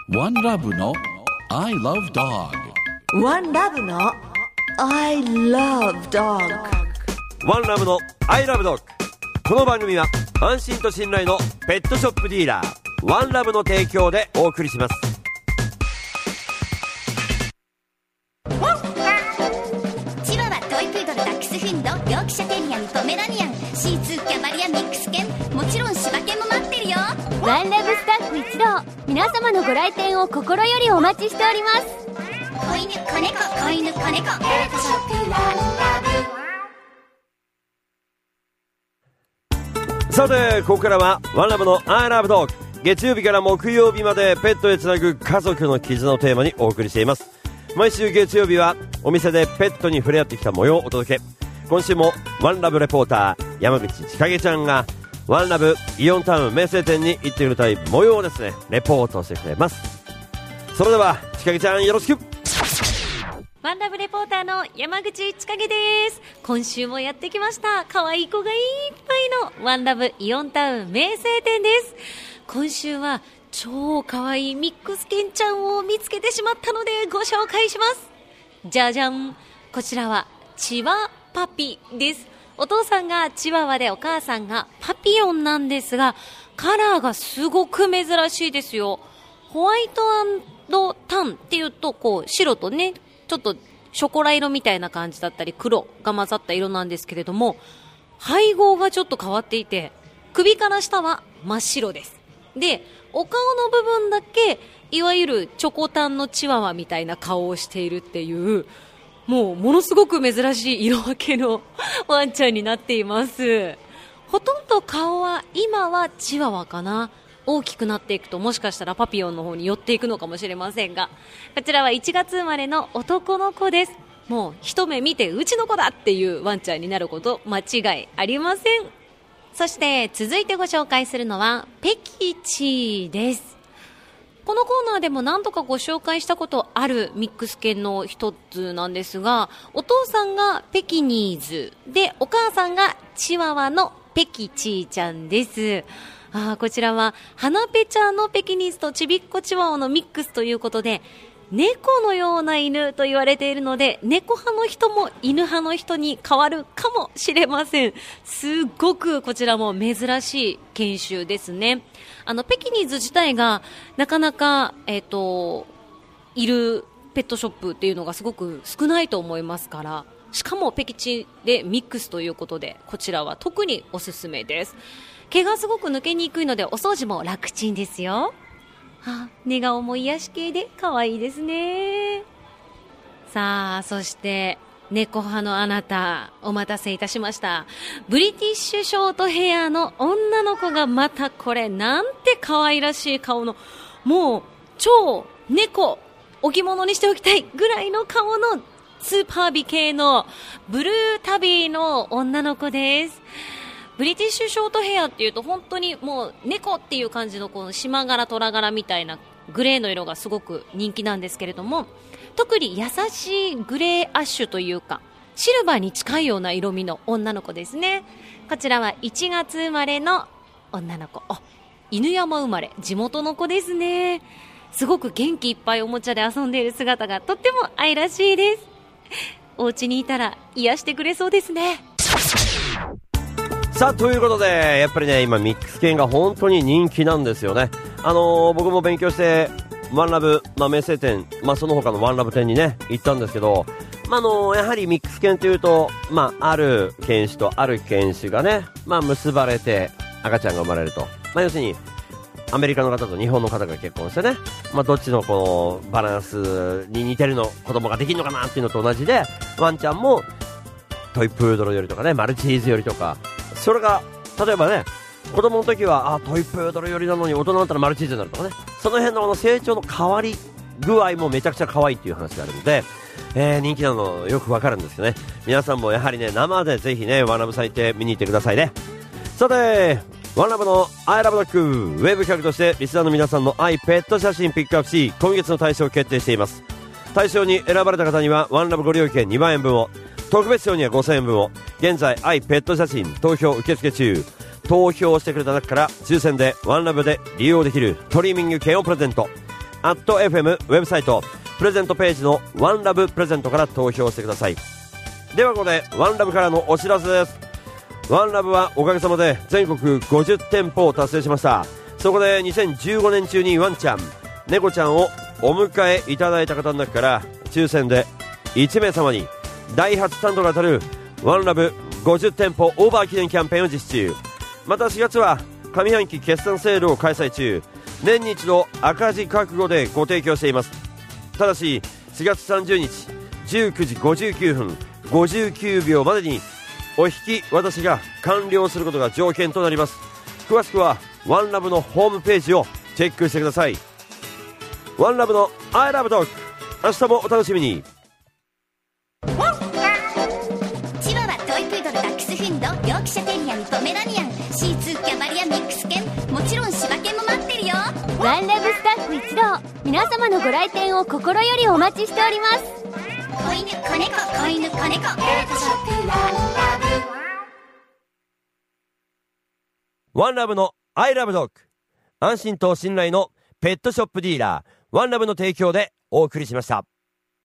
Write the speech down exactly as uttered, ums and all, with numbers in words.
ワンラブの I love dog。 ワンラブの I love dog。 ワンラブの I love dog。 この番組は安心と信頼のペットショップディーラーワンラブの提供でお送りします。 チワワ、トイプードル、ダックスフンド、ヨークシャテリアン、ポメラニアン、シーツー、キャバリア、ミックス犬、もちろん柴犬も待ってるよ。 ワンラブスタッフ一同、皆様のご来店を心よりお待ちしております。 子犬、子猫、子犬、子猫、ペットショップワンラブ。 さてここからはワンラブの I love dog。 月曜日から木曜日までペットへつなぐ家族の絆をテーマにお送りしています。毎週月曜日はお店でペットに触れ合ってきた模様をお届け。今週もワンラブレポーター山口千景ちゃんがワンラブイオンタウン名声店に行ってくれたい模様をですねレポートしてくれます。それでは千景ちゃんよろしく。 ワンラブレポーターの山口千景です。今週もやってきました。可愛い子がいっぱいのワンラブイオンタウン名声店です。今週は超可愛いミックス犬ちゃんを見つけてしまったのでご紹介します。じゃじゃん、こちらはチワパピです。お父さんがチワワでお母さんがパピヨンなんですが、カラーがすごく珍しいですよ。ホワイト&タンっていうとこう白とねちょっとショコラ色みたいな感じだったり黒が混ざった色なんですけれども、配合がちょっと変わっていて首から下は真っ白です。でお顔の部分だけいわゆるチョコタンのチワワみたいな顔をしているっていう、もうものすごく珍しい色分けのワンちゃんになっています。ほとんど顔は今はチワワかな。大きくなっていくともしかしたらパピヨンの方に寄っていくのかもしれませんが、こちらはいちがつ生まれの男の子です。もう一目見てうちの子だっていうワンちゃんになること間違いありません。そして続いてご紹介するのはペキチです。このコーナーでも何度かご紹介したことあるミックス犬の一つなんですが、お父さんがペキニーズでお母さんがチワワのペキチーちゃんです。あ、こちらは花ペチャのペキニーズとちびっこチワワのミックスということで、猫のような犬と言われているので、猫派の人も犬派の人に変わるかもしれません。すっごくこちらも珍しい犬種ですね。あのペキニーズ自体がなかなか、えーと、いるペットショップっていうのがすごく少ないと思いますから、しかもペキチでミックスということで、こちらは特におすすめです。毛がすごく抜けにくいのでお掃除も楽ちんですよ。あ、寝顔も癒し系で可愛いですね。さあ、そして猫派のあなた、お待たせいたしました。ブリティッシュショートヘアの女の子がまたこれなんて可愛らしい顔の、もう超猫置物にしておきたいぐらいの顔のスーパー美形のブルータビーの女の子です。ブリティッシュショートヘアっていうと本当にもう猫っていう感じのこの島柄虎柄みたいなグレーの色がすごく人気なんですけれども、特に優しいグレーアッシュというかシルバーに近いような色味の女の子ですね。こちらはいちがつ生まれの女の子。あ、犬山生まれ、地元の子ですね。すごく元気いっぱいおもちゃで遊んでいる姿がとっても愛らしいです。お家にいたら癒してくれそうですね。 さあということでやっぱりね今ミックス犬が本当に人気なんですよね。あのー、僕も勉強してワンラブ、まあ、名声店、まあ、その他のワンラブ店にね行ったんですけど、まああのー、やはりミックス犬というと、まあ、ある犬種とある犬種がね、まあ、結ばれて赤ちゃんが生まれると、まあ、要するにアメリカの方と日本の方が結婚してね、まあ、どっちのこのバランスに似てるの子供ができるのかなっていうのと同じで、ワンちゃんもトイプードルよりとかねマルチーズよりとか、それが例えばね子供の時はあトイプードルよりなのに大人だったらマルチーズになるとかね、その辺のこの成長の変わり具合もめちゃくちゃ可愛いっていう話があるので、えー、人気なのよくわかるんですよね。皆さんもやはりね生でぜひねワンラブさん行って見に行ってくださいね。さてワンラブの I love dog ウェブ企画としてリスナーの皆さんの愛ペット写真ピックアップし、今月の大賞を決定しています。大賞に選ばれた方にはワンラブご利用券にまんえんぶんを、特別賞にはごせんえんぶんを、現在愛ペット写真投票受付中。投票してくれた中から抽選でワンラブで利用できるトリミング券をプレゼント。 アットエフエム ウェブサイトプレゼントページのワンラブプレゼントから投票してください。ではここでワンラブからのお知らせです。ワンラブはおかげさまで全国ごじゅってんぽを達成しました。そこでにせんじゅうごねん中にワンちゃん、猫ちゃんをお迎えいただいた方の中から抽選でいちめいさまにだいはちスタンドが当たるワンラブごじゅってんぽオーバー記念キャンペーンを実施中。またしがつは上半期決算セールを開催中。年に一度赤字覚悟でご提供しています。ただししがつさんじゅうにちじゅうくじごじゅうきゅうふんごじゅうきゅうびょうまでにお引き渡しが完了することが条件となります。詳しくはワンラブのホームページをチェックしてください。ワンラブの I love dog、 明日もお楽しみに。 チワワ、トイプードル、ダックスフンド、ヨークシャテリアにポメラニアン、シーツー、キャバリア、ミックス犬、もちろん柴犬も待ってるよ。 ワンラブスタッフ一同、皆様のご来店を心よりお待ちしております。 子犬、子猫、子犬、子猫、ペットショップワンラブ。ワンラブの I love dog、 安心と信頼のペットショップディーラーワンラブの提供でお送りしました。